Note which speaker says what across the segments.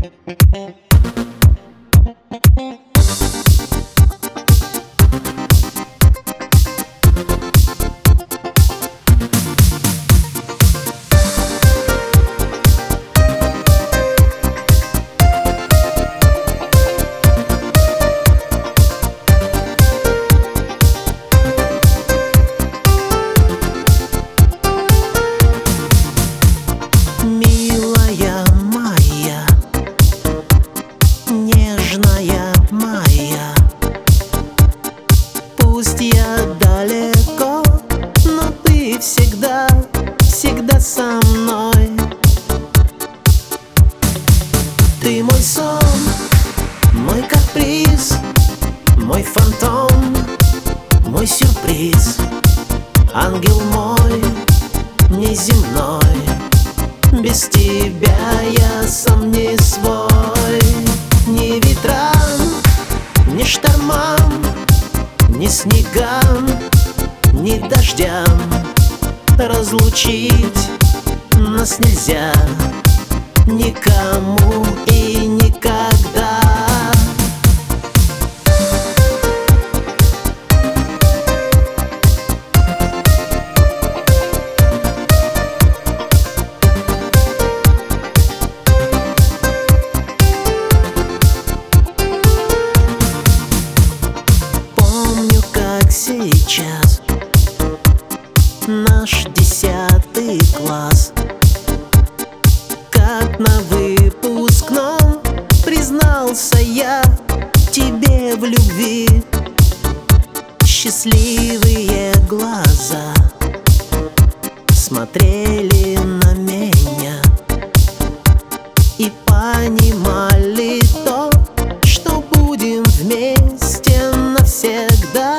Speaker 1: Милая моя, нежная моя, пусть я далеко, но ты всегда, всегда со мной. Ты мой сон, мой каприз, мой фантом, мой сюрприз, ангел мой неземной. Без тебя я сам не свой. Ни ветрам, ни штормам, ни снегам, ни дождям разлучить нас нельзя никому и никогда. Сейчас наш 10 класс, как на выпускном признался я тебе в любви. Счастливые глаза смотрели на меня и понимали то, что будем вместе навсегда.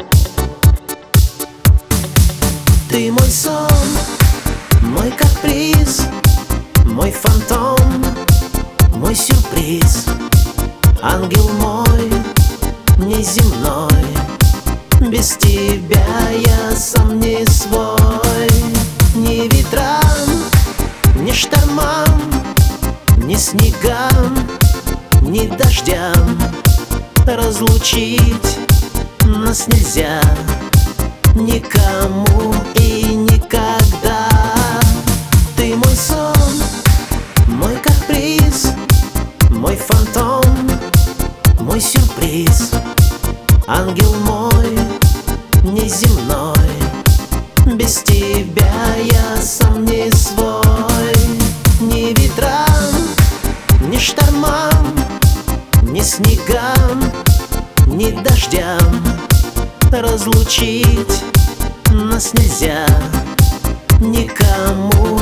Speaker 1: Ты мой сон, мой каприз, мой фантом, мой сюрприз, ангел мой неземной. Без тебя я сам не свой. Ни ветрам, ни штормам, ни снегам, ни дождям разлучить нас нельзя никому и никогда. Ты мой сон, мой каприз, мой фантом, мой сюрприз, ангел мой неземной. Без тебя я сам не свой. Ни ветрам, ни штормам, ни снегам, ни дождям разлучить нас нельзя никому